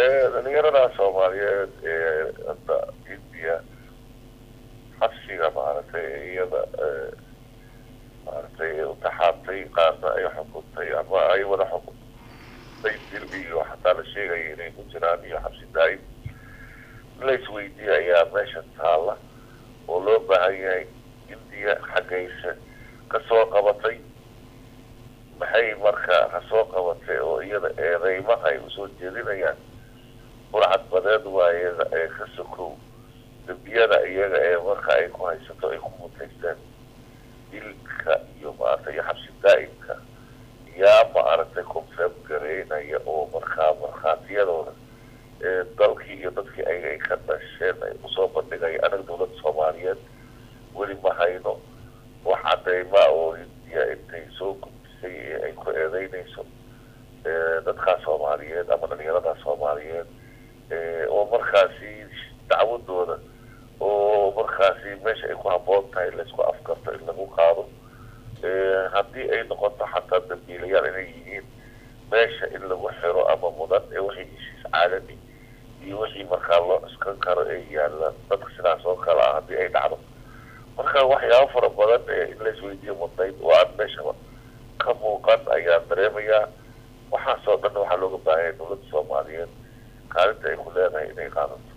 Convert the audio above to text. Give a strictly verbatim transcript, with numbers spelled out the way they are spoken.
dhalinyarada Soomaaliyeed ee hadda Hindiya xabsiga maaragtay iyada maaragtay utaxaabtay qaarna ay xukuntay ama ay wada xukuntay dilbi iyo xataa la sheegaya inay ku jiraan iyo xabsi daa'im la isweydiiyayaa meesha taalla oo loo baahan yahay Hindiya xaggaysa ka soo qabatay maxay marka ka soo qabatay oo iyada eedeymaha ay usoo jeedinayaan burcad badeed waaye ee ka sokow dambiyada iyaga ee marka ay ku haysato ay ku mutaysteen dilka iyo maaragtay xabsi daa'imka yaa maaragtay confirm gareynaya oo markaa markhaatiyadooda ee dalkii iyo dadkii ay ka dhasheen ay usoo bandhigaya anaga dowladda Soomaaliyeed weli ma hayno wax cadeyma oo Hindiya intay soo gudbisay ee ay ku eedeynayso dadka Soomaaliyeed ama dhalinyarada Soomaaliyeed oo markaasi dacwadooda oo markaasi meesha ay ku habboon tahay la isku afkarto in lagu qaado haddii ay noqoto xataa dambiilayaal inay yihiin meesha in lagu xiro ama mudan ee wixii heshiis caalami iyo wixii markaa loo iskan karo ay yaalaan dadka sidaas oo kale ah haddii ay dhacdo marka waxyaabo fara badan ee in la isweydiiyo mudnayd oo aan meeshaba ka muuqan ayaa dareemayaa waxaasoo dhan waxaa looga baahanya dowladda Soomaaliyeed kaalinta ay ku leedahay inay qaadato